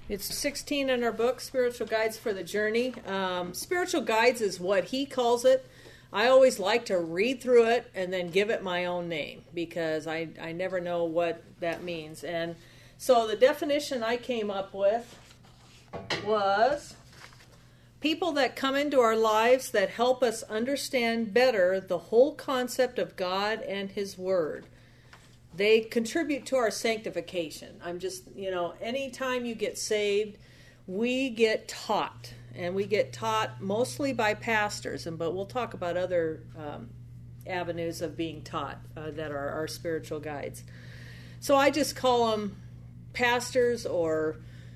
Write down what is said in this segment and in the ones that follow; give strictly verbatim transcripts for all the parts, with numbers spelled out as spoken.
It's sixteen in our book, Spiritual Guides for the Journey. Um, Spiritual Guides is what he calls it. I always like to read through it and then give it my own name because I, I never know what that means. And so the definition I came up with was people that come into our lives that help us understand better the whole concept of God and His Word. They contribute to our sanctification. I'm just, you know, anytime you get saved, we get taught. And we get taught mostly by pastors, and but we'll talk about other um, avenues of being taught uh, that are our spiritual guides. So I just call them pastors or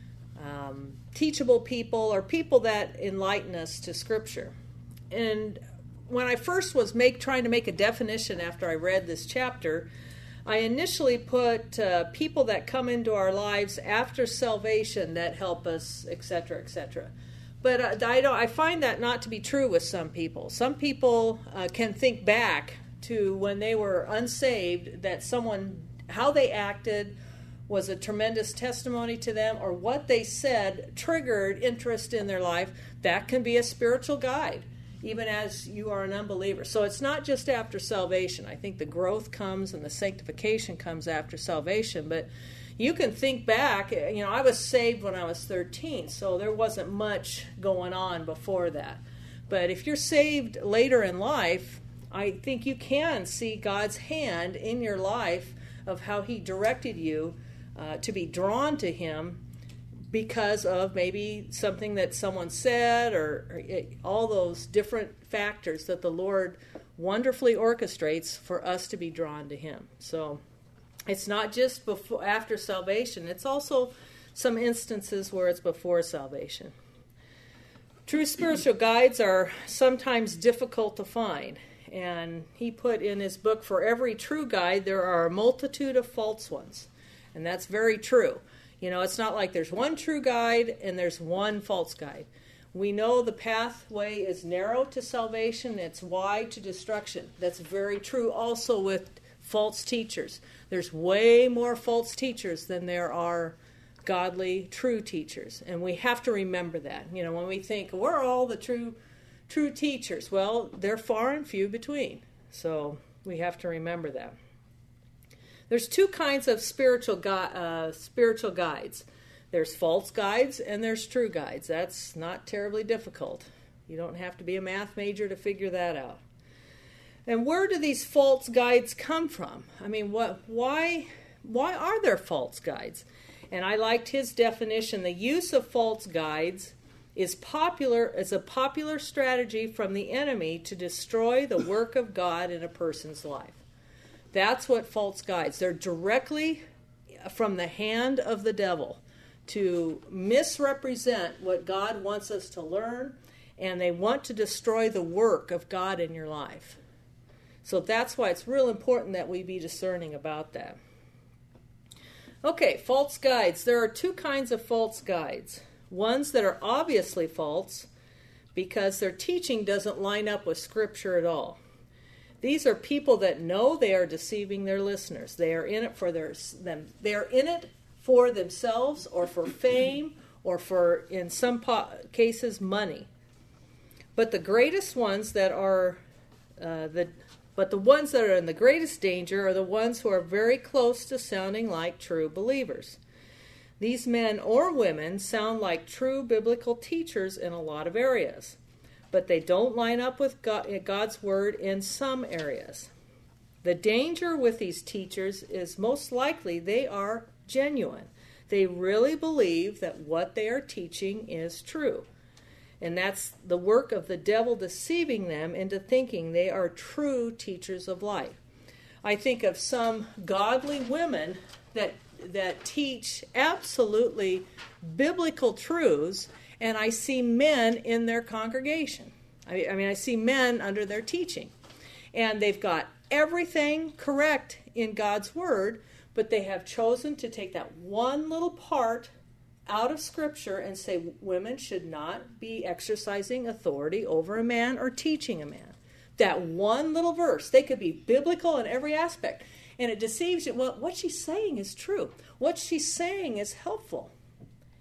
um, teachable people or people that enlighten us to Scripture. And when I first was make trying to make a definition after I read this chapter, I initially put uh, people that come into our lives after salvation that help us, et cetera, et cetera. But uh, I don't. I find that not to be true with some people. Some people uh, can think back to when they were unsaved, that someone, how they acted was a tremendous testimony to them, or what they said triggered interest in their life. That can be a spiritual guide, even as you are an unbeliever. So it's not just after salvation. I think the growth comes and the sanctification comes after salvation, but you can think back, you know, I was saved when I was thirteen, so there wasn't much going on before that. But if you're saved later in life, I think you can see God's hand in your life of how He directed you uh, to be drawn to Him because of maybe something that someone said or, or it, all those different factors that the Lord wonderfully orchestrates for us to be drawn to Him. So it's not just before, after salvation. It's also some instances where it's before salvation. True spiritual guides are sometimes difficult to find. And he put in his book, for every true guide, there are a multitude of false ones. And that's very true. You know, it's not like there's one true guide and there's one false guide. We know the pathway is narrow to salvation. It's wide to destruction. That's very true also with false teachers. There's way more false teachers than there are godly, true teachers. And we have to remember that. You know, when we think, we're all the true true teachers, well, they're far and few between. So we have to remember that. There's two kinds of spiritual gu- uh, spiritual guides. There's false guides and there's true guides. That's not terribly difficult. You don't have to be a math major to figure that out. And where do these false guides come from? I mean, what? Why, why are there false guides? And I liked his definition. The use of false guides is popular as a popular strategy from the enemy to destroy the work of God in a person's life. That's what false guides. They're directly from the hand of the devil to misrepresent what God wants us to learn, and they want to destroy the work of God in your life. So that's why it's real important that we be discerning about that. Okay, false guides. There are two kinds of false guides. Ones that are obviously false because their teaching doesn't line up with Scripture at all. These are people that know they are deceiving their listeners. They are in it for their them. They are in it for themselves or for fame or for, in some po- cases, money. But the greatest ones that are uh, the But the ones that are in the greatest danger are the ones who are very close to sounding like true believers. These men or women sound like true biblical teachers in a lot of areas, but they don't line up with God's Word in some areas. The danger with these teachers is most likely they are genuine. They really believe that what they are teaching is true. And that's the work of the devil deceiving them into thinking they are true teachers of life. I think of some godly women that that teach absolutely biblical truths, and I see men in their congregation. I, I mean, I see men under their teaching. And they've got everything correct in God's Word, but they have chosen to take that one little part out of Scripture and say women should not be exercising authority over a man or teaching a man. That one little verse, they could be biblical in every aspect, and it deceives you. Well, what she's saying is true. What she's saying is helpful.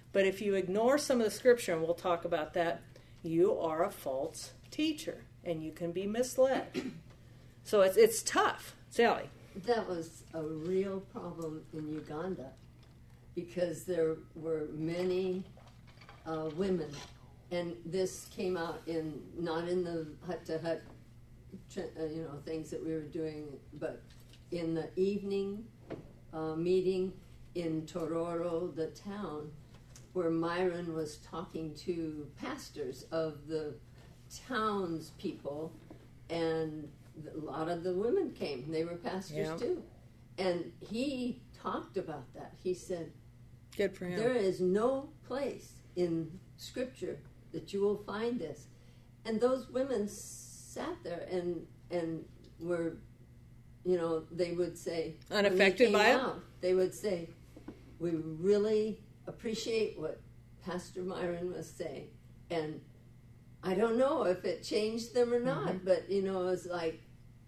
But if you ignore some of the scripture, and we'll talk about that, you are a false teacher, and you can be misled. So it's it's tough. Sally. That was a real problem in Uganda because there were many uh, women, and this came out in not in the hut-to-hut, uh, you know, things that we were doing, but in the evening uh, meeting in Tororo, the town, where Myron was talking to pastors of the townspeople, and a lot of the women came. They were pastors yeah. too. And he talked about that. He said, good for him. There is no place in Scripture that you will find this. And those women sat there and and were, you know, they would say, unaffected by out, it? They would say, we really appreciate what Pastor Myron was saying. And I don't know if it changed them or not, mm-hmm. but, you know, it was like,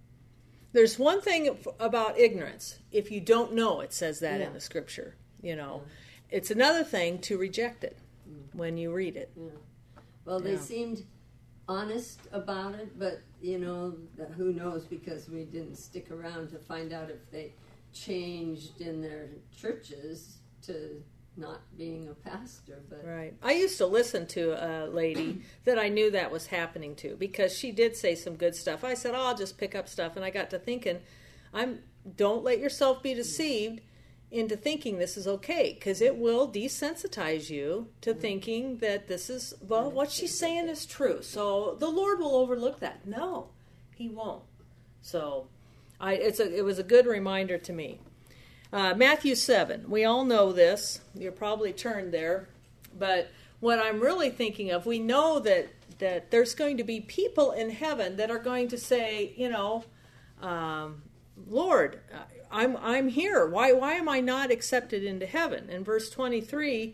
there's one thing about ignorance. If you don't know, it says that yeah. in the scripture. You know, yeah. It's another thing to reject it mm. when you read it. Yeah. Well, they yeah. seemed honest about it, but you know, who knows? Because we didn't stick around to find out if they changed in their churches to not being a pastor. But right. I used to listen to a lady that I knew that was happening to because she did say some good stuff. I said, oh, I'll just pick up stuff. And I got to thinking, I'm don't let yourself be deceived into thinking this is okay, because it will desensitize you to thinking that this is, well, what she's saying is true. So the Lord will overlook that. No, he won't. So I, it's a, it was a good reminder to me. Uh, Matthew seven, we all know this. You're probably turned there. But what I'm really thinking of, we know that, that there's going to be people in heaven that are going to say, you know, um, Lord, I'm I'm here. Why why am I not accepted into heaven? And verse twenty-three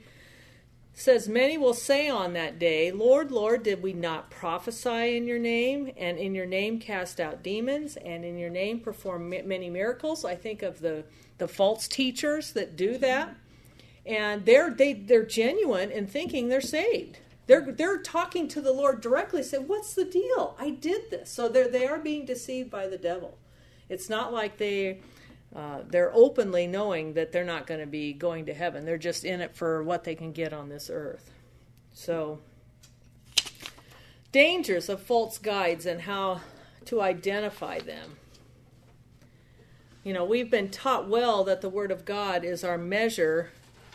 says, many will say on that day, Lord, Lord, did we not prophesy in your name, and in your name cast out demons, and in your name perform many miracles? I think of the, the false teachers that do that. And they're they they're genuine in thinking they're saved. They're they're talking to the Lord directly, say, what's the deal? I did this. So they they are being deceived by the devil. It's not like they uh, they're openly knowing that they're not going to be going to heaven. They're just in it for what they can get on this earth. So, dangers of false guides and how to identify them. You know, we've been taught well that the Word of God is our measure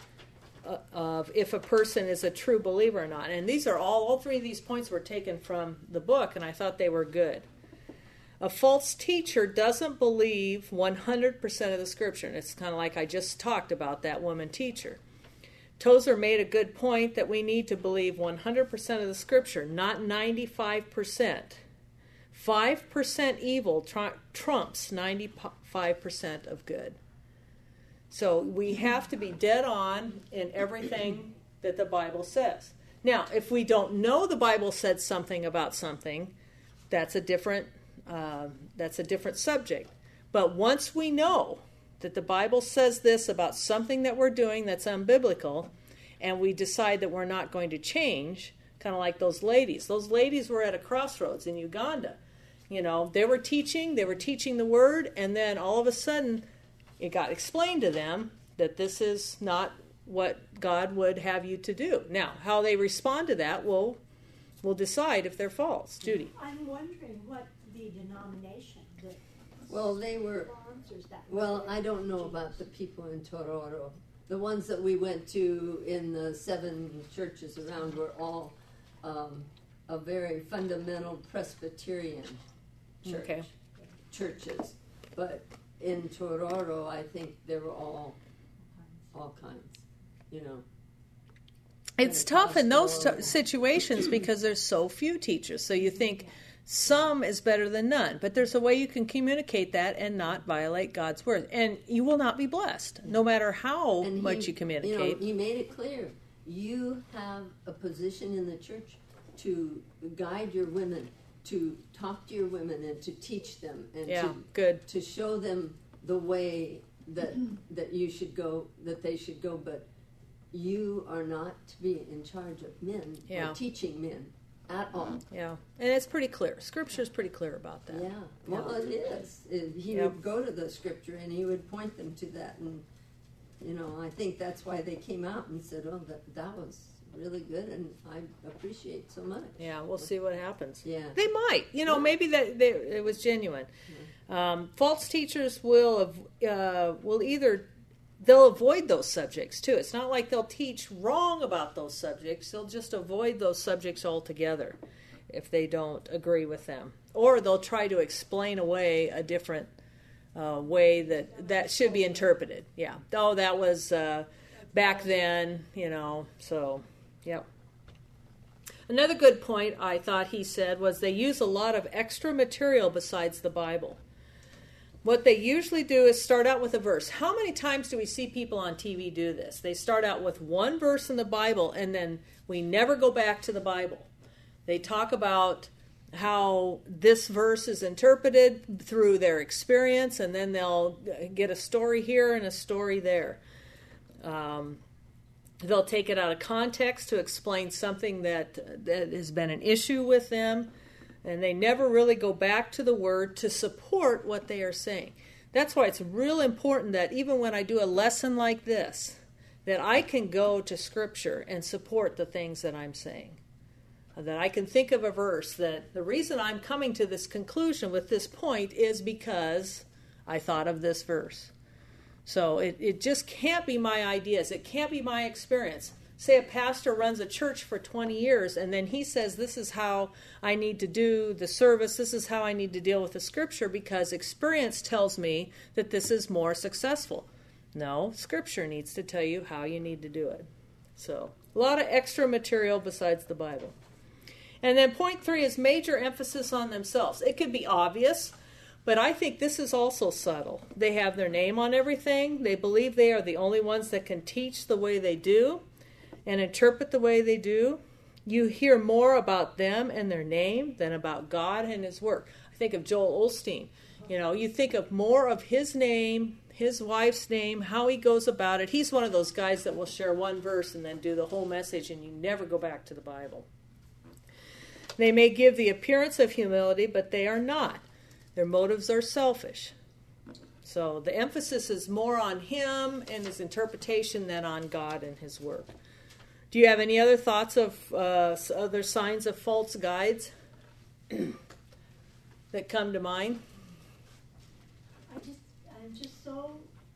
of if a person is a true believer or not. And these are all, all three of these points were taken from the book, and I thought they were good. A false teacher doesn't believe one hundred percent of the scripture. And it's kind of like I just talked about that woman teacher. Tozer made a good point that we need to believe one hundred percent of the scripture, not ninety-five percent. five percent evil tr- trumps ninety-five percent of good. So we have to be dead on in everything that the Bible says. Now, if we don't know the Bible said something about something, that's a different uh, that's a different subject. But once we know that the Bible says this about something that we're doing that's unbiblical, and we decide that we're not going to change, kind of like those ladies. Those ladies were at a crossroads in Uganda. You know, they were teaching, they were teaching the word, and then all of a sudden it got explained to them that this is not what God would have you to do. Now, how they respond to that will will decide if they're false. Judy. I'm wondering what the denomination that well, they were, sponsors that. Well, I don't know about the people in Tororo. The ones that we went to in the seven churches around were all um, a very fundamental Presbyterian church, okay. churches. But in Tororo, I think they were all all kinds, you know. It's tough in those t- situations because there's so few teachers. So you think some is better than none. But there's a way you can communicate that and not violate God's word. And you will not be blessed, no matter how and much he, you communicate. You know, he made it clear. You have a position in the church to guide your women, to talk to your women and to teach them. And yeah, to, good. to show them the way that that you should go, that they should go. But you are not to be in charge of men Yeah. or teaching men at all. Yeah, and it's pretty clear. Scripture's pretty clear about that. Yeah, well, it is. It, he Yep. would go to the scripture and he would point them to that, and you know, I think that's why they came out and said, "Oh, that that was really good," and I appreciate so much. Yeah, we'll see what happens. Yeah. They might, you know, maybe that they, it was genuine. Um, false teachers will av- uh, will either they'll avoid those subjects too. It's not like they'll teach wrong about those subjects. They'll just avoid those subjects altogether if they don't agree with them, or they'll try to explain away a different uh, way that that should be interpreted. Yeah. Oh, that was uh, back then, you know. So, yep. Another good point I thought he said was they use a lot of extra material besides the Bible. What they usually do is start out with a verse. How many times do we see people on T V do this? They start out with one verse in the Bible and then we never go back to the Bible. They talk about how this verse is interpreted through their experience, and then they'll get a story here and a story there. Um, they'll take it out of context to explain something that, that has been an issue with them. And they never really go back to the Word to support what they are saying. That's why it's real important that even when I do a lesson like this, that I can go to Scripture and support the things that I'm saying. That I can think of a verse that the reason I'm coming to this conclusion with this point is because I thought of this verse. So it, it just can't be my ideas. It can't be my experience. Say a pastor runs a church for twenty years and then he says, this is how I need to do the service, this is how I need to deal with the Scripture because experience tells me that this is more successful. No, Scripture needs to tell you how you need to do it. So, a lot of extra material besides the Bible. And then point three is major emphasis on themselves. It could be obvious, but I think this is also subtle. They have their name on everything. They believe they are the only ones that can teach the way they do and interpret the way they do. You hear more about them and their name than about God and His work. I think of Joel Osteen. You know, you think of more of his name, his wife's name, how he goes about it. He's one of those guys that will share one verse and then do the whole message, and you never go back to the Bible. They may give the appearance of humility, but they are not. Their motives are selfish. So the emphasis is more on him and his interpretation than on God and His work. Do you have any other thoughts of uh, other signs of false guides that come to mind? I just, I'm just so,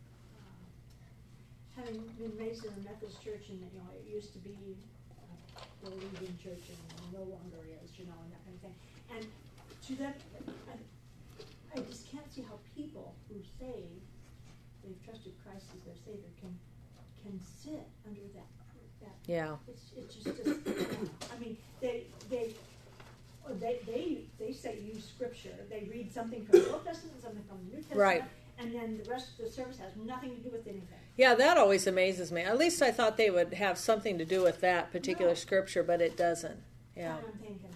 uh, having been raised in a Methodist church, and you know, it used to be uh, the leading church, and no longer is, you know, and that kind of thing. And to that, I, I just can't see how people who say they've trusted Christ as their Savior can can sit under that. that Yeah. It's, it's just, just I mean, they they. They, they they say use Scripture. They read something from the Old Testament, something from the New Testament, Right. and then the rest of the service has nothing to do with anything. Yeah, that always amazes me. At least I thought they would have something to do with that particular No. scripture, but it doesn't. Yeah. And I'm thinking,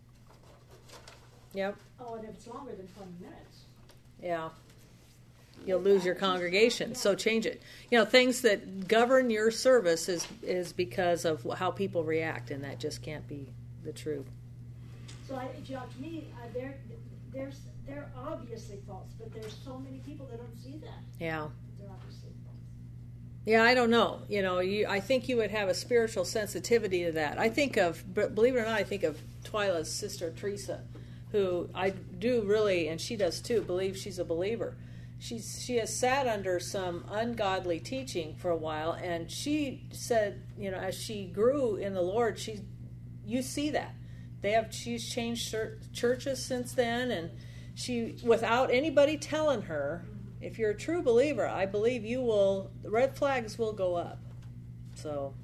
Yep. oh, and if it's longer than twenty minutes, Yeah. You'll lose your congregation, so change it. You know, things that govern your service is is because of how people react, and that just can't be the truth. so I, you know, to me, uh, they're they're they're obviously false, but there's so many people that don't see that. Yeah. They're obviously false. Yeah, I don't know. You know, you, I think you would have a spiritual sensitivity to that. I think of, but believe it or not, I think of Twyla's sister Teresa, who I do really, and she does too, believe she's a believer. She's she has sat under some ungodly teaching for a while, and she said, you know, as she grew in the Lord, she, you see that they have. She's changed churches since then, and she, without anybody telling her, if you're a true believer, I believe you will, the red flags will go up. So,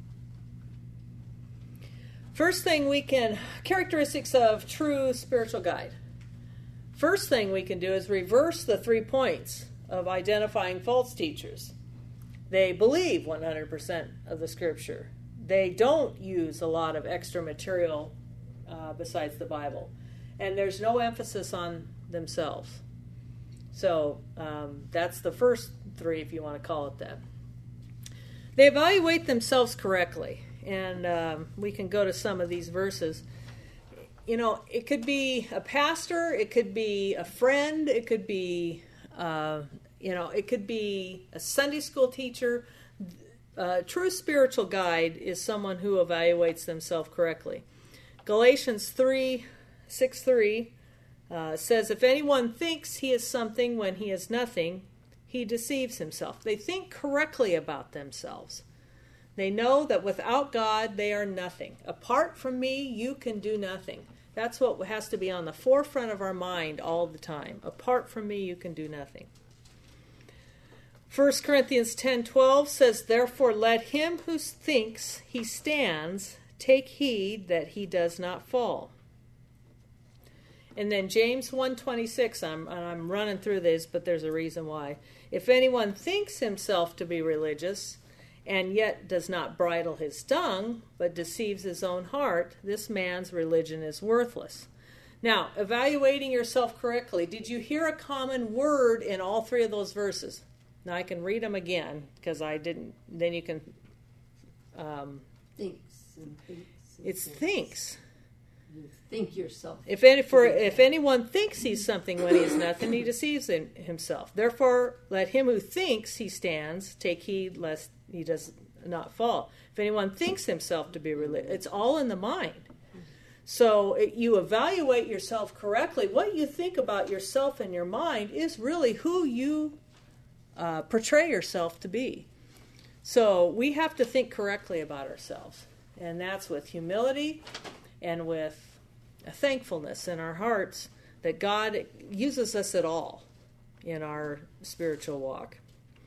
first thing we can, characteristics of true spiritual guide. First thing we can do is reverse the three points of identifying false teachers. They believe one hundred percent of the Scripture. They don't use a lot of extra material uh, besides the Bible. And there's no emphasis on themselves. So um, that's the first three, if you want to call it that. They evaluate themselves correctly. And um, we can go to some of these verses. You know, it could be a pastor, it could be a friend, it could be, uh, you know, it could be a Sunday school teacher. A true spiritual guide is someone who evaluates themselves correctly. Galatians three, six, three uh, says, if anyone thinks he is something when he is nothing, he deceives himself. They think correctly about themselves. They know that without God, they are nothing. Apart from me, you can do nothing. That's what has to be on the forefront of our mind all the time. Apart from me, you can do nothing. First Corinthians ten twelve says, therefore let him who thinks he stands take heed that he does not fall. And then James one twenty-six, I'm, I'm running through this, but there's a reason why. If anyone thinks himself to be religious, and yet does not bridle his tongue, but deceives his own heart, this man's religion is worthless. Now, evaluating yourself correctly, did you hear a common word in all three of those verses? Now, I can read them again, because I didn't, then you can... Um, thinks and thinks. And it's thinks. thinks. You think yourself. If any, for if anyone thinks he's something when he is nothing, he deceives in himself. Therefore, let him who thinks he stands take heed lest he does not fall. If anyone thinks himself to be religious, it's all in the mind. So it, you evaluate yourself correctly. What you think about yourself and your mind is really who you uh, portray yourself to be. So we have to think correctly about ourselves. And that's with humility and with a thankfulness in our hearts that God uses us at all in our spiritual walk.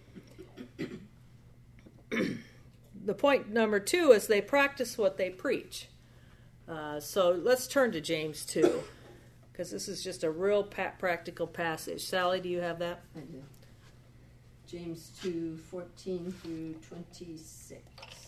The point number two is they practice what they preach. Uh, so let's turn to James two, because this is just a real pa- practical passage. Sally, do you have that? I do. James two, fourteen through twenty-six.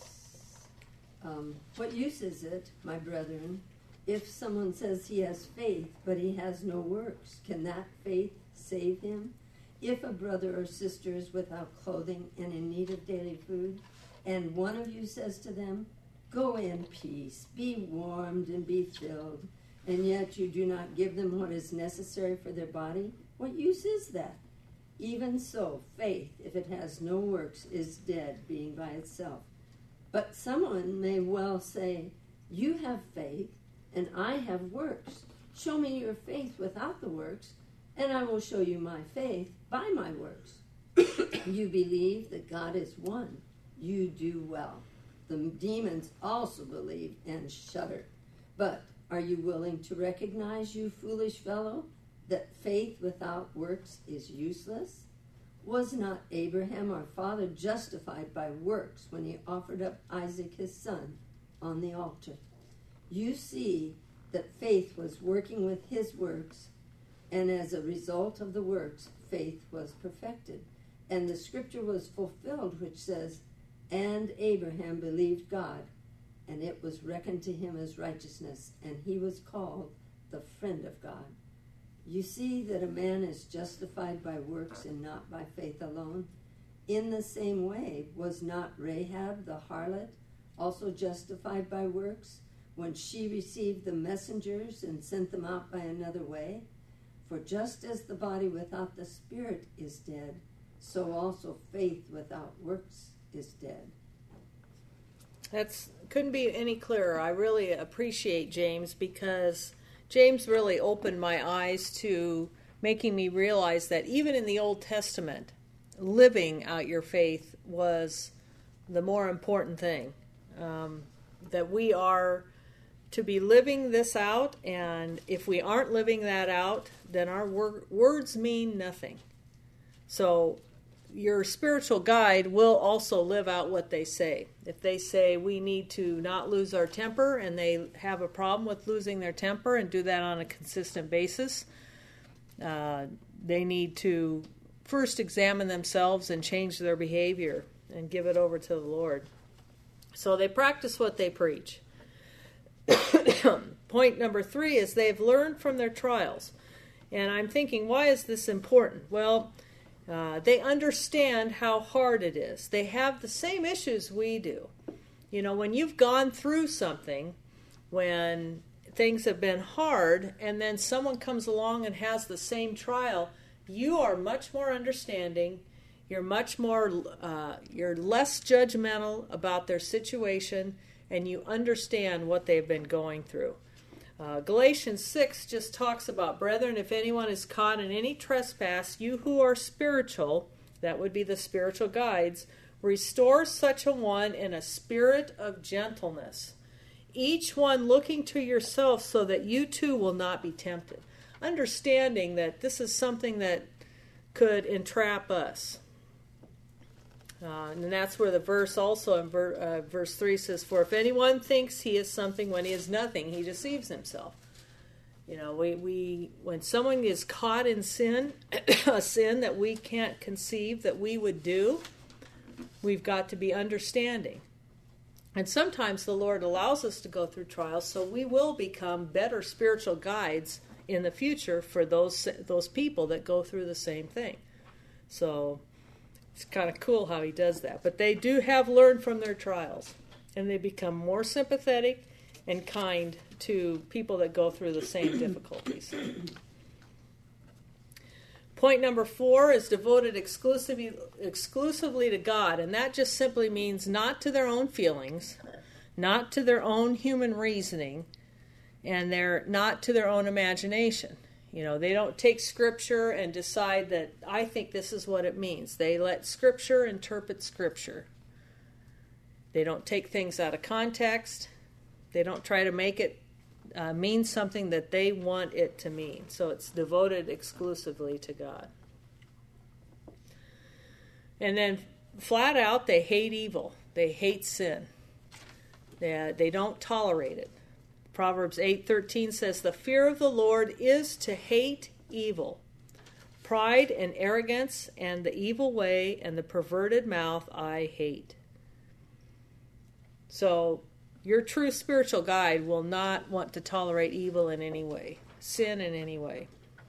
Um, what use is it, my brethren, if someone says he has faith, but he has no works? Can that faith save him? If a brother or sister is without clothing and in need of daily food, and one of you says to them, go in peace, be warmed and be filled, and yet you do not give them what is necessary for their body, what use is that? Even so, faith, if it has no works, is dead, being by itself. But someone may well say, you have faith, and I have works. Show me your faith without the works, and I will show you my faith by my works. You believe that God is one. You do well. The demons also believe and shudder. But are you willing to recognize, you foolish fellow, that faith without works is useless? Was not Abraham our father justified by works when he offered up Isaac his son on the altar? You see that faith was working with his works, and as a result of the works, faith was perfected. And the scripture was fulfilled, which says, and Abraham believed God, and it was reckoned to him as righteousness, and he was called the friend of God. You see that a man is justified by works and not by faith alone. In the same way, was not Rahab the harlot also justified by works when she received the messengers and sent them out by another way? For just as the body without the spirit is dead, so also faith without works is dead. That's couldn't be any clearer. I really appreciate James, because James really opened my eyes to making me realize that even in the Old Testament, living out your faith was the more important thing. Um, that we are to be living this out, and if we aren't living that out, then our wor- words mean nothing. So your spiritual guide will also live out what they say. If they say we need to not lose our temper, and they have a problem with losing their temper and do that on a consistent basis, uh, they need to first examine themselves and change their behavior and give it over to the Lord. So they practice what they preach. Point number three is they've learned from their trials. And I'm thinking, why is this important? Well, Uh, they understand how hard it is. They have the same issues we do. You know, when you've gone through something, when things have been hard, and then someone comes along and has the same trial, you are much more understanding. You're much more, uh, you're less judgmental about their situation, and you understand what they've been going through. Uh, Galatians six just talks about, brethren, if anyone is caught in any trespass, you who are spiritual, that would be the spiritual guides, restore such a one in a spirit of gentleness, each one looking to yourself so that you too will not be tempted. Understanding that this is something that could entrap us. Uh, and that's where the verse also in ver, uh, verse three says, for if anyone thinks he is something when he is nothing, he deceives himself. You know, we, we when someone is caught in sin, a sin that we can't conceive that we would do, we've got to be understanding. And sometimes the Lord allows us to go through trials so we will become better spiritual guides in the future for those those people that go through the same thing. So it's kind of cool how he does that. But they do have learned from their trials, and they become more sympathetic and kind to people that go through the same difficulties. Point number four is devoted exclusively, exclusively to God, and that just simply means not to their own feelings, not to their own human reasoning, and they're not to their own imagination. You know, they don't take Scripture and decide that I think this is what it means. They let Scripture interpret Scripture. They don't take things out of context. They don't try to make it uh, mean something that they want it to mean. So it's devoted exclusively to God. And then flat out, they hate evil. They hate sin. They, they don't tolerate it. Proverbs eight thirteen says, the fear of the Lord is to hate evil. Pride and arrogance and the evil way and the perverted mouth I hate. So your true spiritual guide will not want to tolerate evil in any way, sin in any way.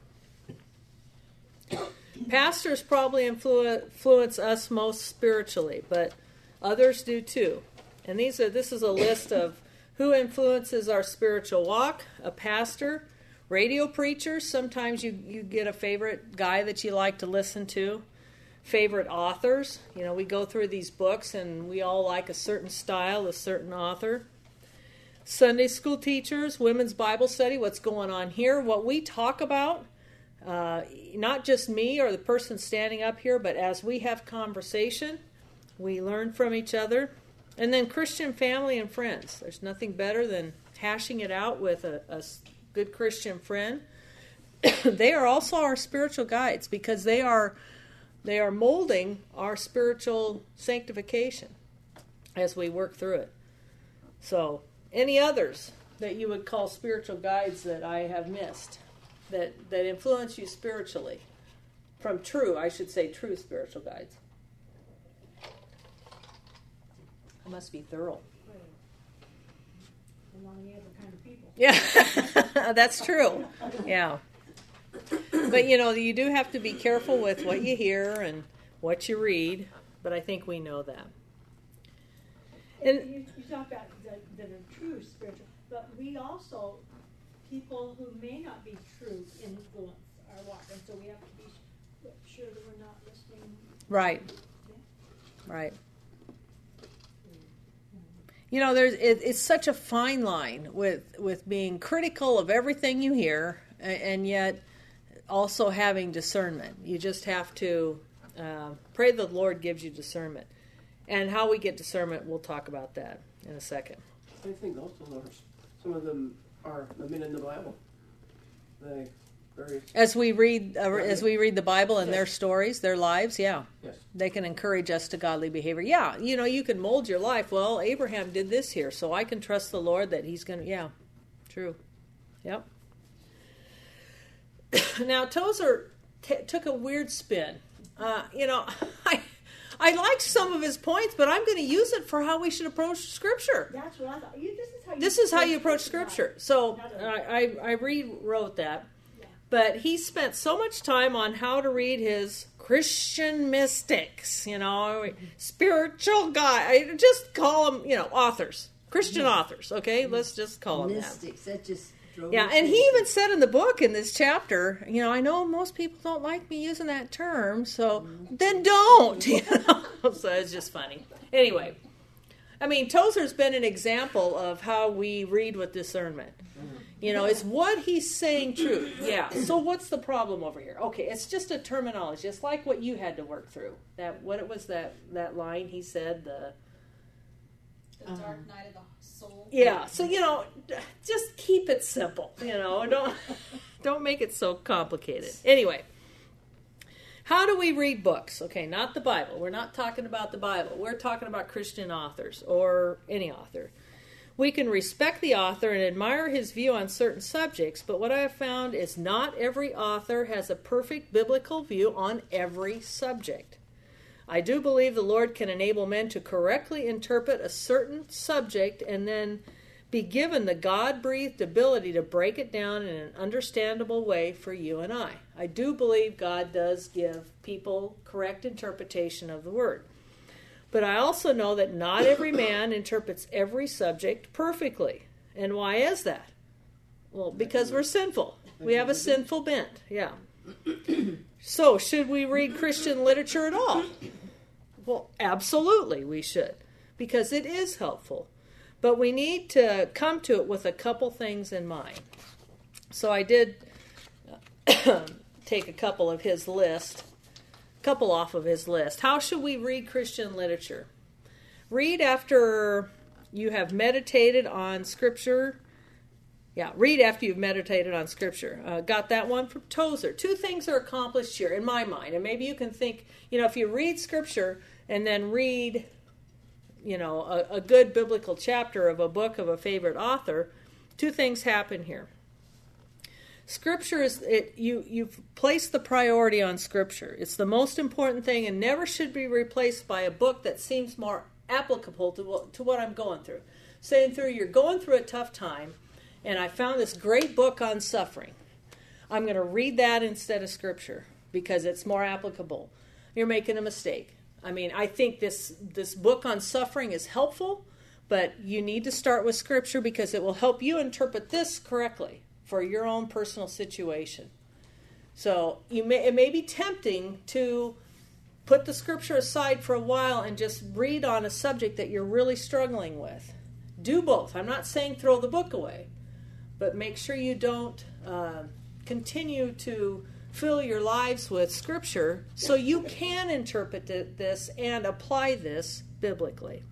Pastors probably influ- influence us most spiritually, but others do too. And these are this is a list of who influences our spiritual walk. A pastor, radio preachers. Sometimes you, you get a favorite guy that you like to listen to. Favorite authors. You know, we go through these books and we all like a certain style, a certain author. Sunday school teachers, women's Bible study, what's going on here, what we talk about, uh, not just me or the person standing up here, but as we have conversation, we learn from each other. And then Christian family and friends. There's nothing better than hashing it out with a, a good Christian friend. They are also our spiritual guides because they are they are molding our spiritual sanctification as we work through it. So, any others that you would call spiritual guides that I have missed that, that influence you spiritually? From true, I should say true spiritual guides. I must be thorough. Among the other kind of people. Yeah, that's true. Yeah. But, you know, you do have to be careful with what you hear and what you read, but I think we know that. And you, you talk about the, that are true spiritual, but we also, people who may not be true influence our walk, and so we have to be sure that we're not listening. Right. Yeah. Right. You know, there's it, it's such a fine line with, with being critical of everything you hear, and yet also having discernment. You just have to uh, pray the Lord gives you discernment. And how we get discernment, we'll talk about that in a second. I think also there's, some of them are the men in the Bible. They very as we read uh, as we read the Bible and yes. their stories, their lives, yeah, yes. they can encourage us to godly behavior. Yeah, you know, you can mold your life. Well, Abraham did this here, so I can trust the Lord that He's going to. Yeah, true. Yep. Now Tozer t- took a weird spin. Uh, you know, I. I liked some of his points, but I'm going to use it for how we should approach Scripture. That's what I thought. You, this is how you, this is how you approach Scripture. So I, I, I rewrote that. Yeah. But he spent so much time on how to read his Christian mystics, you know, spiritual guy. Just call them, you know, authors, Christian authors. Okay, let's just call them Mystics. That, that just drove yeah, me and he crazy. even said in the book, in this chapter, you know, I know most people don't like me using that term, so then don't. You know? So it's just funny. Anyway, I mean, Tozer's been an example of how we read with discernment. You know, is what he's saying true? Yeah. So what's the problem over here? Okay, it's just a terminology. It's like what you had to work through. That what it was that that line he said the. The dark night of the soul. Yeah. So you know, just keep it simple. You know, don't don't make it so complicated. Anyway, how do we read books? Okay, not the Bible. We're not talking about the Bible. We're talking about Christian authors or any author. We can respect the author and admire his view on certain subjects, but what I have found is not every author has a perfect biblical view on every subject. I do believe the Lord can enable men to correctly interpret a certain subject and then be given the God-breathed ability to break it down in an understandable way for you and I. I do believe God does give people correct interpretation of the Word. But I also know that not every man interprets every subject perfectly. And why is that? Well, because we're sinful. We have a sinful bent, yeah. So, should we read Christian literature at all? Well, absolutely we should, because it is helpful. But we need to come to it with a couple things in mind. So I did take a couple of his list. Couple off of his list. How should we read Christian literature? Read after you have meditated on Scripture. Yeah, read after you've meditated on Scripture. Uh, got that one from Tozer. Two things are accomplished here in my mind. And maybe you can think, you know, if you read Scripture and then read, you know, a, a good biblical chapter of a book of a favorite author, two things happen here. Scripture is, it, you, you've placed the priority on Scripture. It's the most important thing and never should be replaced by a book that seems more applicable to what, to what I'm going through. Saying through, you're going through a tough time, and I found this great book on suffering. I'm going to read that instead of Scripture because it's more applicable. You're making a mistake. I mean, I think this, this book on suffering is helpful, but you need to start with Scripture because it will help you interpret this correctly for your own personal situation. So you may it may be tempting to put the Scripture aside for a while and just read on a subject that you're really struggling with. Do both. I'm not saying throw the book away, but make sure you don't uh, continue to fill your lives with Scripture so you can interpret this and apply this biblically.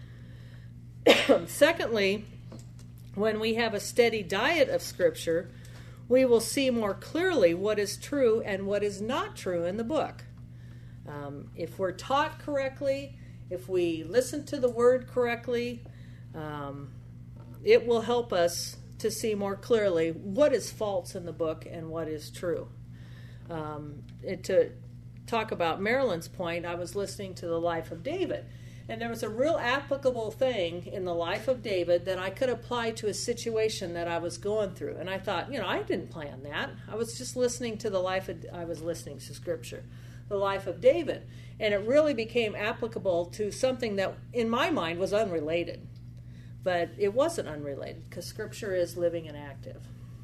Secondly, when we have a steady diet of Scripture, we will see more clearly what is true and what is not true in the book. Um, if we're taught correctly, if we listen to the Word correctly, um, it will help us to see more clearly what is false in the book and what is true. Um, it, to talk about Marilyn's point, I was listening to the life of David. And there was a real applicable thing in the life of David that I could apply to a situation that I was going through. And I thought, you know, I didn't plan that. I was just listening to the life of, I was listening to Scripture, the life of David. And it really became applicable to something that, in my mind, was unrelated. But it wasn't unrelated because Scripture is living and active.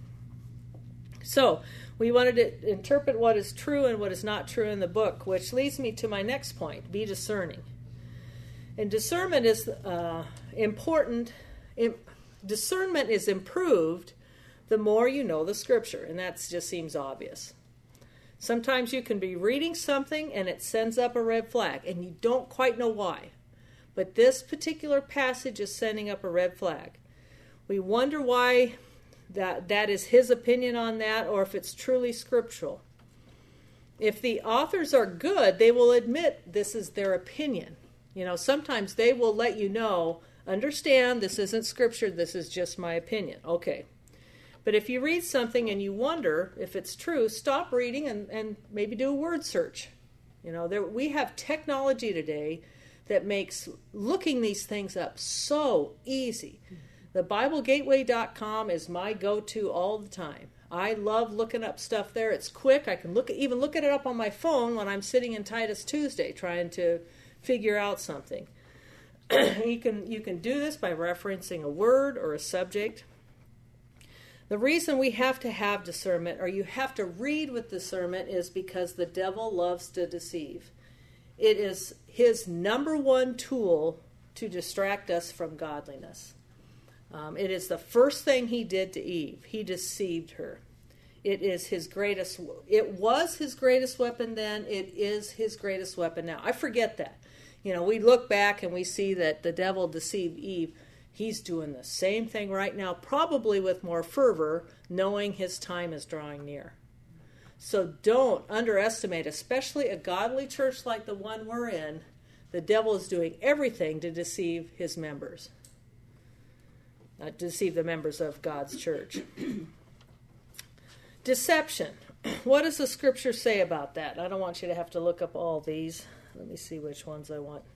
So, we wanted to interpret what is true and what is not true in the book, which leads me to my next point, be discerning. And discernment is uh, important. Im- discernment is improved the more you know the Scripture, and that just seems obvious. Sometimes you can be reading something and it sends up a red flag, and you don't quite know why. But this particular passage is sending up a red flag. We wonder why that, that is his opinion on that, or if it's truly scriptural. If the authors are good, they will admit this is their opinion. You know, sometimes they will let you know, understand, this isn't Scripture, this is just my opinion. Okay. But if you read something and you wonder if it's true, stop reading and, and maybe do a word search. You know, there, we have technology today that makes looking these things up so easy. The Bible Gateway dot com is my go-to all the time. I love looking up stuff there. It's quick. I can look at, even look at it up on my phone when I'm sitting in Titus Tuesday trying to figure out something. you can you can do this by referencing a word or a subject. The reason we have to have discernment, or you have to read with discernment, is because the devil loves to deceive. It is his number one tool to distract us from godliness. Um, it is the first thing he did to Eve. He deceived her. It is his greatest. It was his greatest weapon then. It is his greatest weapon now. I forget that. You know, we look back and we see that the devil deceived Eve. He's doing the same thing right now, probably with more fervor, knowing his time is drawing near. So don't underestimate, especially a godly church like the one we're in. The devil is doing everything to deceive his members. Not deceive the members of God's church. Deception. What does the scripture say about that? I don't want you to have to look up all these. Let me see which ones I want.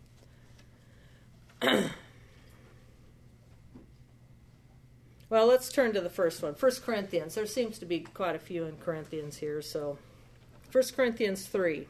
Well, let's turn to the first one. First Corinthians. There seems to be quite a few in Corinthians here. So, First Corinthians three,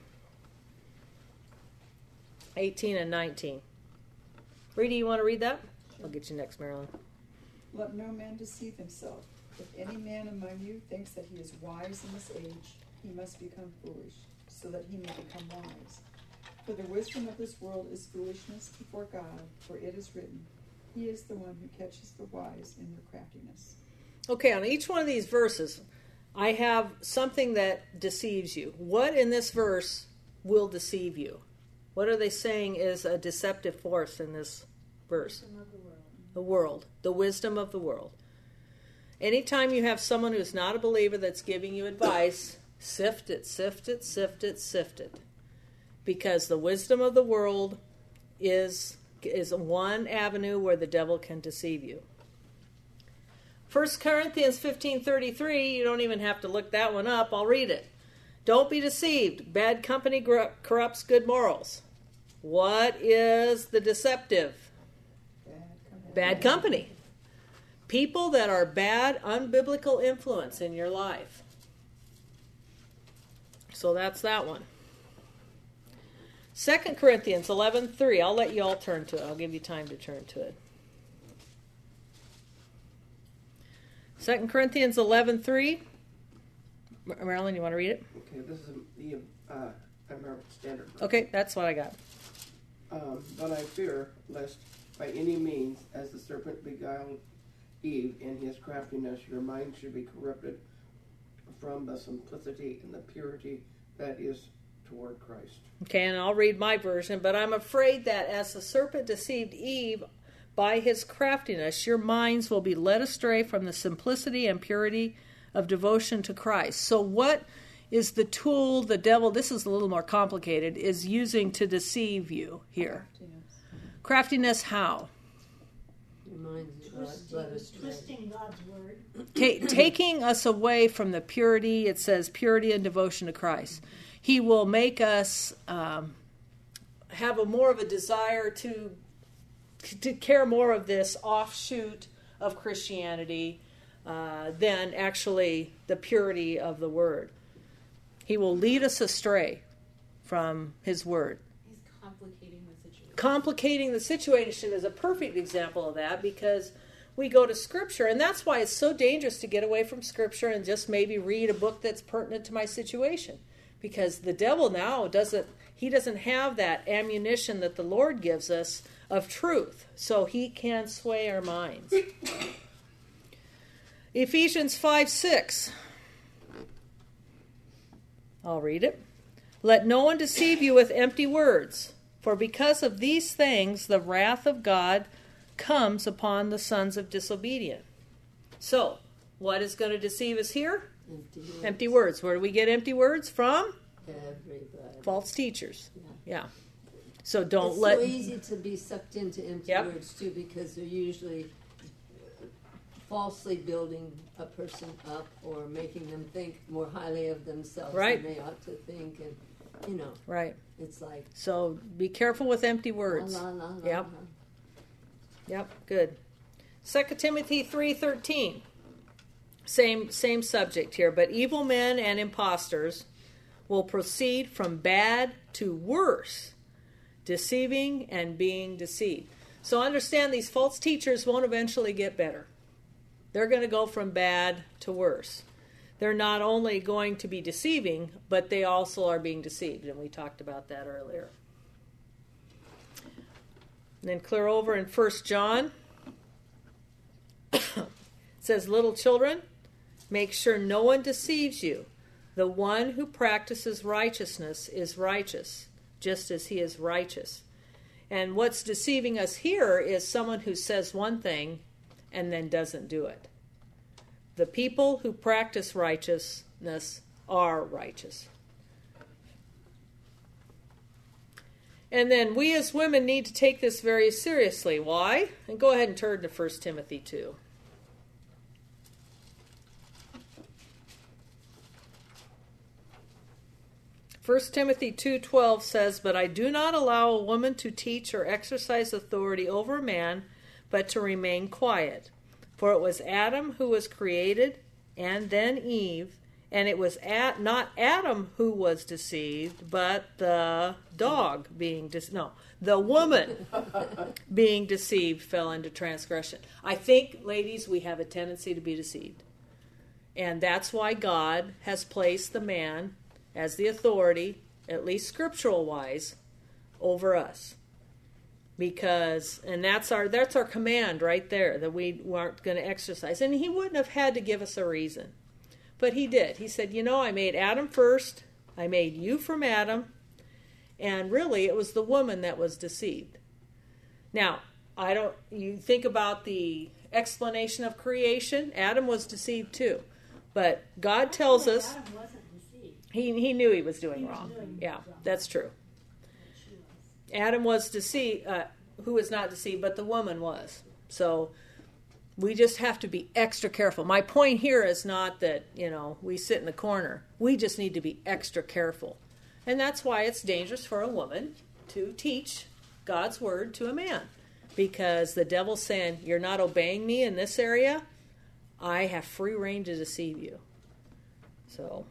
eighteen and nineteen. Rita, you want to read that? I'll get you next, Marilyn. Let no man deceive himself. If any man among you thinks that he is wise in this age, he must become foolish, so that he may become wise. For the wisdom of this world is foolishness before God, for it is written, He is the one who catches the wise in their craftiness. Okay, on each one of these verses, I have something that deceives you. What in this verse will deceive you? What are they saying is a deceptive force in this verse? Wisdom of the world. The world. The wisdom of the world. Anytime you have someone who's not a believer that's giving you advice, sift it, sift it, sift it, sift it. Because the wisdom of the world is... is one avenue where the devil can deceive you. First Corinthians fifteen thirty-three, you don't even have to look that one up. I'll read it. Don't be deceived. Bad company corrupts good morals. What is the deceptive? Bad company. Bad company. People that are bad, unbiblical influence in your life. So that's that one. Second Corinthians eleven three. I'll let you all turn to it. I'll give you time to turn to it. Second Corinthians eleven three. Marilyn, you want to read it? Okay, this is the uh, American Standard. Okay, that's what I got. Um, but I fear lest by any means, as the serpent beguiled Eve in his craftiness, your mind should be corrupted from the simplicity and the purity that is toward Christ. Okay, and I'll read my version. But I'm afraid that as the serpent deceived Eve by his craftiness, your minds will be led astray from the simplicity and purity of devotion to Christ. So what is the tool the devil, this is a little more complicated, is using to deceive you here? Craftiness. Craftiness how? Your mind's Twisting, led astray. twisting God's word. Ta- taking us away from the purity, it says purity and devotion to Christ. He will make us um, have a more of a desire to to care more of this offshoot of Christianity uh, than actually the purity of the Word. He will lead us astray from His Word. He's complicating the situation. Complicating the situation is a perfect example of that, because we go to Scripture, and that's why it's so dangerous to get away from Scripture and just maybe read a book that's pertinent to my situation. Because the devil now doesn't, he doesn't have that ammunition that the Lord gives us of truth. So he can sway our minds. Ephesians five six. I'll read it. Let no one deceive you with empty words, for because of these things the wrath of God comes upon the sons of disobedience. So, what is going to deceive us here? Empty words. Empty words. Where do we get empty words from? Everybody. False teachers. Yeah. Yeah. So don't it's let... so easy to be sucked into empty Yep. words too, because they're usually falsely building a person up or making them think more highly of themselves Right. than they ought to think, and you know, Right. it's like So be careful with empty words. la la la la. Yep. la. Yep, good. Second Timothy three thirteen. Same, same subject here. But evil men and impostors will proceed from bad to worse, deceiving and being deceived. So understand, these false teachers won't eventually get better. They're going to go from bad to worse. They're not only going to be deceiving, but they also are being deceived. And we talked about that earlier. And then clear over in First John. It says, little children, make sure no one deceives you. The one who practices righteousness is righteous, just as he is righteous. And what's deceiving us here is someone who says one thing and then doesn't do it. The people who practice righteousness are righteous. And then we as women need to take this very seriously. Why? And go ahead and turn to First Timothy two. First Timothy two twelve says, but I do not allow a woman to teach or exercise authority over a man, but to remain quiet. For it was Adam who was created, and then Eve, and it was at, not Adam who was deceived, but the dog being deceived. No, the woman being deceived fell into transgression. I think, ladies, we have a tendency to be deceived. And that's why God has placed the man as the authority, at least scriptural-wise, over us. Because, and that's our that's our command right there, that we aren't going to exercise. And he wouldn't have had to give us a reason. But he did. He said, you know, I made Adam first. I made you from Adam. And really, it was the woman that was deceived. Now, I don't, you think about the explanation of creation. Adam was deceived too. But God tells us, Adam wasn't deceived. He, he knew he was doing He was wrong. doing Yeah, wrong. that's true. She was. Adam was deceived, uh, who was not deceived, but the woman was. So we just have to be extra careful. My point here is not that, you know, we sit in the corner. We just need to be extra careful. And that's why it's dangerous for a woman to teach God's word to a man. Because the devil's saying, you're not obeying me in this area, I have free rein to deceive you. So,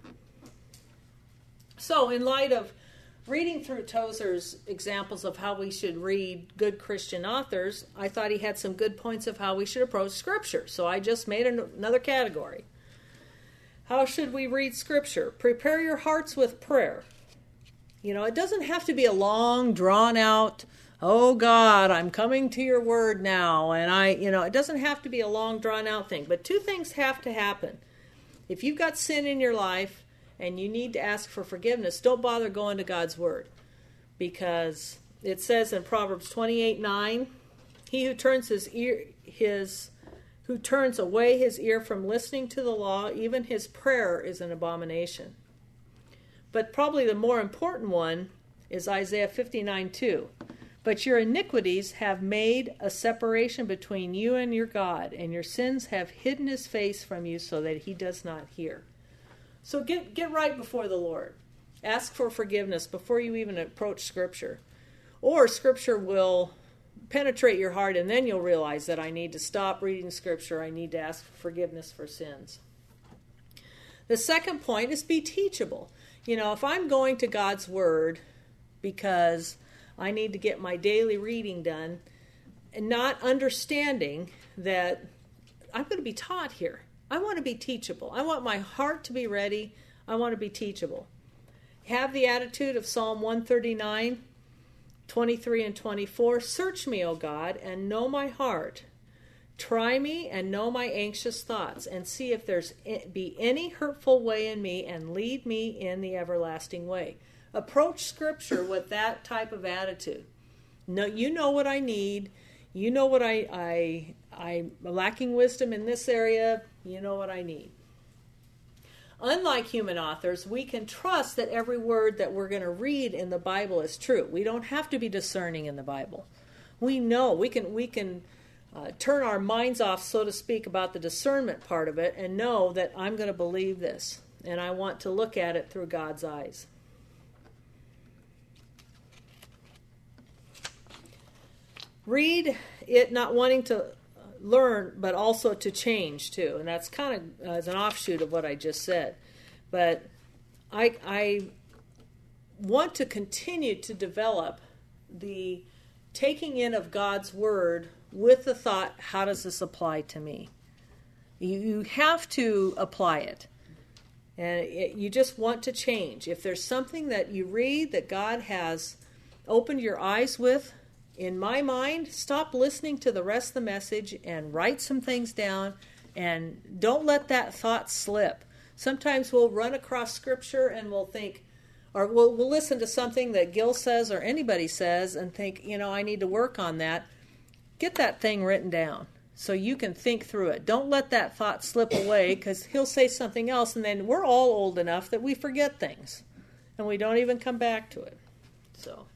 so in light of reading through Tozer's examples of how we should read good Christian authors, I thought he had some good points of how we should approach Scripture. So I just made an, another category. How should we read Scripture? Prepare your hearts with prayer. You know, it doesn't have to be a long, drawn-out, oh God, I'm coming to your word now. And I, you know, it doesn't have to be a long, drawn-out thing. But two things have to happen. If you've got sin in your life, and you need to ask for forgiveness, don't bother going to God's word. Because it says in Proverbs twenty-eight nine, he who turns his ear his who turns away his ear from listening to the law, even his prayer is an abomination. But probably the more important one is Isaiah fifty-nine two. But your iniquities have made a separation between you and your God, and your sins have hidden his face from you so that he does not hear. So get get right before the Lord. Ask for forgiveness before you even approach Scripture. Or Scripture will penetrate your heart, and then you'll realize that I need to stop reading Scripture. I need to ask for forgiveness for sins. The second point is be teachable. You know, if I'm going to God's Word because I need to get my daily reading done, and not understanding that I'm going to be taught here. I want to be teachable. I want my heart to be ready. I want to be teachable. Have the attitude of Psalm one thirty-nine, twenty-three and twenty-four. Search me, O God, and know my heart. Try me and know my anxious thoughts, and see if there's be any hurtful way in me, and lead me in the everlasting way. Approach Scripture with that type of attitude. No, you know what I need. You know what I, I, I'm lacking wisdom in this area. You know what I need. Unlike human authors, we can trust that every word that we're going to read in the Bible is true. We don't have to be discerning in the Bible. We know. We can, we can uh, turn our minds off, so to speak, about the discernment part of it and know that I'm going to believe this. And I want to look at it through God's eyes. Read it not wanting to learn, but also to change too. And that's kind of uh, as an offshoot of what I just said. But I, I want to continue to develop the taking in of God's Word with the thought, how does this apply to me? You, you have to apply it. And it, you just want to change. If there's something that you read that God has opened your eyes with, in my mind, stop listening to the rest of the message and write some things down, and don't let that thought slip. Sometimes we'll run across Scripture and we'll think, or we'll, we'll listen to something that Gil says or anybody says and think, you know, I need to work on that. Get that thing written down so you can think through it. Don't let that thought slip away, because he'll say something else, and then we're all old enough that we forget things and we don't even come back to it. So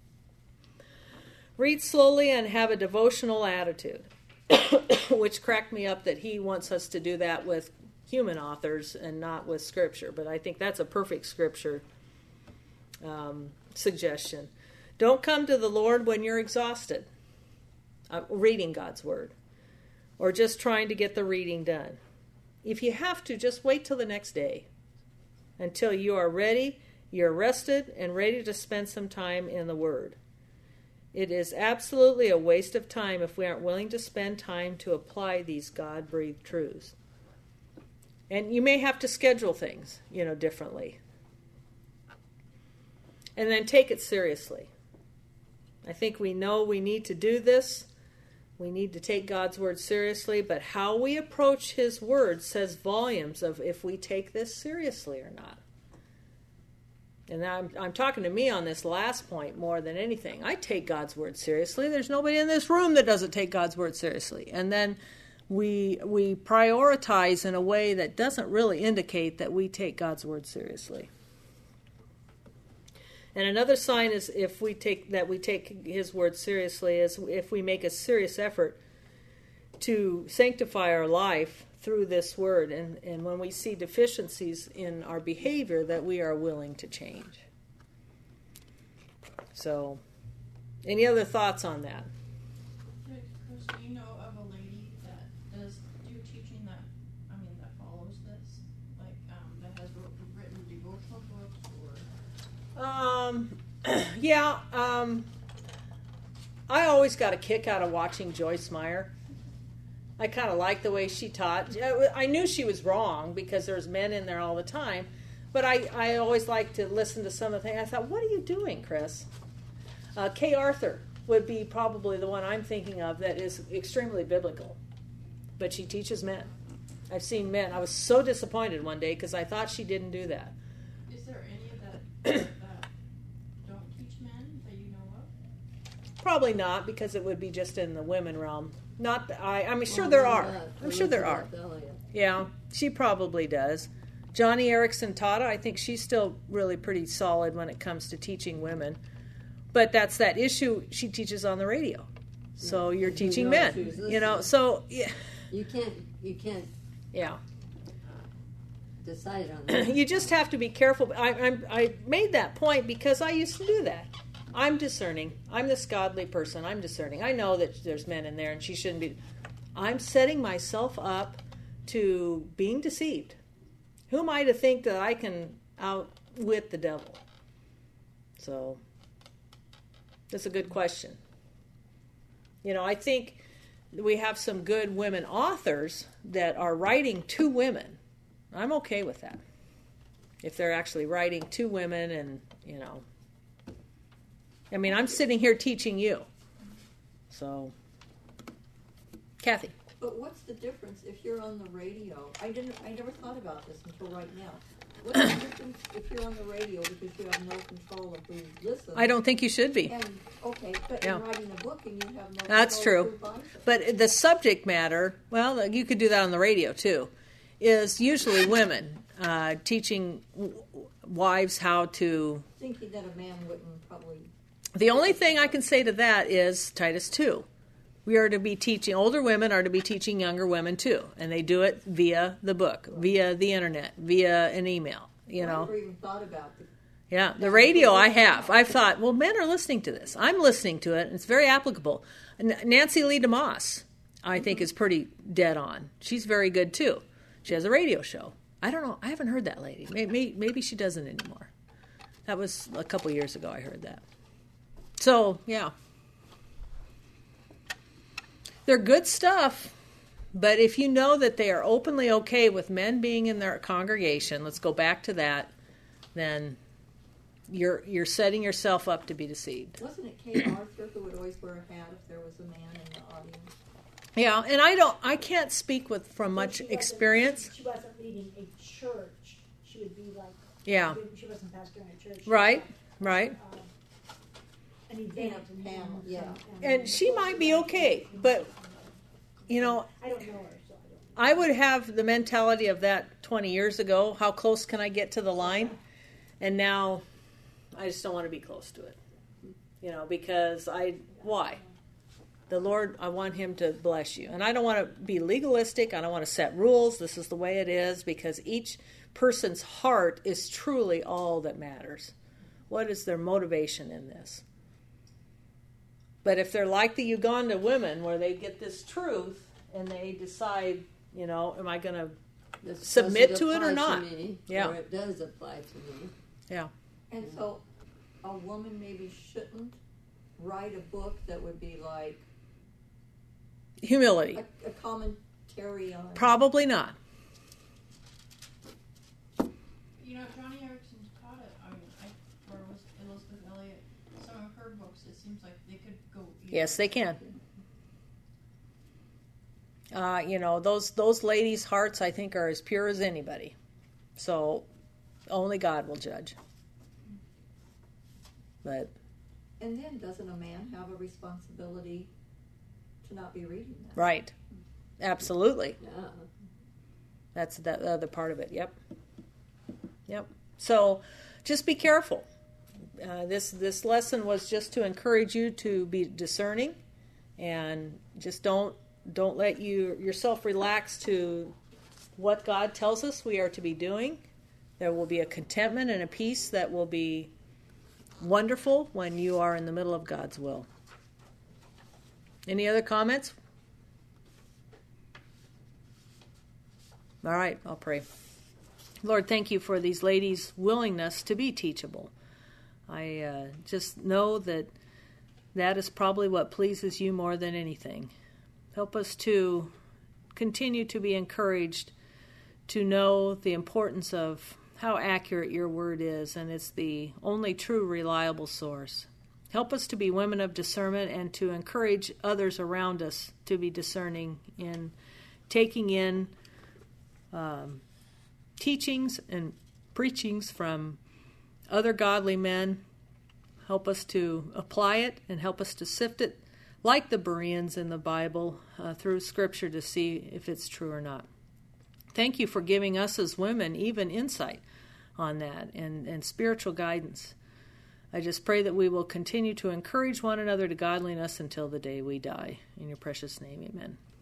read slowly and have a devotional attitude, which cracked me up that he wants us to do that with human authors and not with Scripture. But I think that's a perfect Scripture um, suggestion. Don't come to the Lord when you're exhausted uh, reading God's Word, or just trying to get the reading done. If you have to, just wait till the next day until you are ready, you're rested, and ready to spend some time in the Word. It is absolutely a waste of time if we aren't willing to spend time to apply these God-breathed truths. And you may have to schedule things, you know, differently. And then take it seriously. I think we know we need to do this. We need to take God's Word seriously, but how we approach His Word says volumes of if we take this seriously or not. And I'm, I'm talking to me on this last point more than anything. I take God's Word seriously. There's nobody in this room that doesn't take God's Word seriously. And then we we prioritize in a way that doesn't really indicate that we take God's Word seriously. And another sign is if we take that we take His Word seriously is if we make a serious effort to sanctify our life through this Word, and, and when we see deficiencies in our behavior that we are willing to change. So, any other thoughts on that? Chris, do you know of a lady that does do teaching that, I mean, that follows this? Like, um, that has wrote, written devotional books, or? Um, yeah, um, I always got a kick out of watching Joyce Meyer. I kind of liked the way she taught. I knew she was wrong because there's men in there all the time, but I, I always liked to listen to some of the things. I thought, what are you doing, Chris? Uh, Kay Arthur would be probably the one I'm thinking of that is extremely biblical, but she teaches men. I've seen men. I was so disappointed one day because I thought she didn't do that. Is there any of that that don't teach men that you know of? Probably not, because it would be just in the women realm. Not, I. I'm sure Well, there what are. about I'm sure there are. Elizabeth Elliot? Yeah, she probably does. Johnny Erickson Tata, I think she's still really pretty solid when it comes to teaching women. But that's that issue she teaches on the radio. So you're You teaching know men. who's You know, listening. so yeah, You can't, you can't yeah. decide on that. You just have to be careful. I, I'm, I made that point because I used to do that. I'm discerning. I'm this godly person. I'm discerning. I know that there's men in there and she shouldn't be. I'm setting myself up to being deceived. Who am I to think that I can outwit the devil? So, that's a good question. You know, I think we have some good women authors that are writing to women. I'm okay with that. If they're actually writing to women and, you know, I mean, I'm sitting here teaching you. So, Kathy. But what's the difference if you're on the radio? I didn't. I never thought about this until right now. What's the difference if you're on the radio because you have no control of who listens? I don't think you should be. And okay, but Yeah. in writing a book and you have no. That's control true. of who buys it. But the subject matter, well, you could do that on the radio too, is usually women uh, teaching w- wives how to. Thinking that a man wouldn't probably. The only thing I can say to that is Titus two. We are to be teaching, older women are to be teaching younger women too. And they do it via the book, via the internet, via an email, you I know. never even thought about it. Yeah, the radio I have. I've thought, well, men are listening to this. I'm listening to it, and it's very applicable. N- Nancy Lee DeMoss. I think is pretty dead on. She's very good too. She has a radio show. I don't know. I haven't heard that lady. Maybe, maybe she doesn't anymore. That was a couple years ago I heard that. So, yeah. They're good stuff. But if you know that they are openly okay with men being in their congregation, let's go back to that, then you're you're setting yourself up to be deceived. Wasn't it Kate Arthur who would always wear a hat if there was a man in the audience? Yeah, and I don't I can't speak with from much She wasn't- experience. She wasn't leading a church. She would be like, Yeah. she wasn't pastoring a church. She Right, was, right. um, An event. In a panel, yeah. And she might be okay, but you know, I don't know her, so I don't know. I would have the mentality of that twenty years ago. How close can I get to the line? And now I just don't want to be close to it. You know, because I, why? The Lord, I want Him to bless you. And I don't want to be legalistic. I don't want to set rules. This is the way it is, because each person's heart is truly all that matters. What is their motivation in this? But if they're like the Uganda women, where they get this truth and they decide, you know, am I going to This submit does to it or apply not? me, Yeah. Or it does apply to me. Yeah. And so a woman maybe shouldn't write a book that would be like Humility. a, a commentary on. Probably not. You know, Johnny Erickson's taught it. I mean, I, or was Elizabeth Elliot. Some of her books, it seems like they could go. either. Yes, they can. Uh, you know, those those ladies' hearts, I think, are as pure as anybody. So only God will judge. But And then doesn't a man have a responsibility to not be reading that? right, absolutely. Yeah. That's the other part of it. Yep. Yep. So just be careful. Uh, this this lesson was just to encourage you to be discerning, and just don't don't let you yourself relax to what God tells us we are to be doing. There will be a contentment and a peace that will be wonderful when you are in the middle of God's will. Any other comments? All right, I'll pray. Lord, thank you for these ladies' willingness to be teachable. I uh, just know that that is probably what pleases you more than anything. Help us to continue to be encouraged to know the importance of how accurate your word is, and it's the only true reliable source. Help us to be women of discernment and to encourage others around us to be discerning in taking in um, teachings and preachings from other godly men. Help us to apply it and help us to sift it like the Bereans in the Bible uh, through Scripture to see if it's true or not. Thank you for giving us as women even insight on that and, and spiritual guidance. I just pray that we will continue to encourage one another to godliness until the day we die. In your precious name, amen.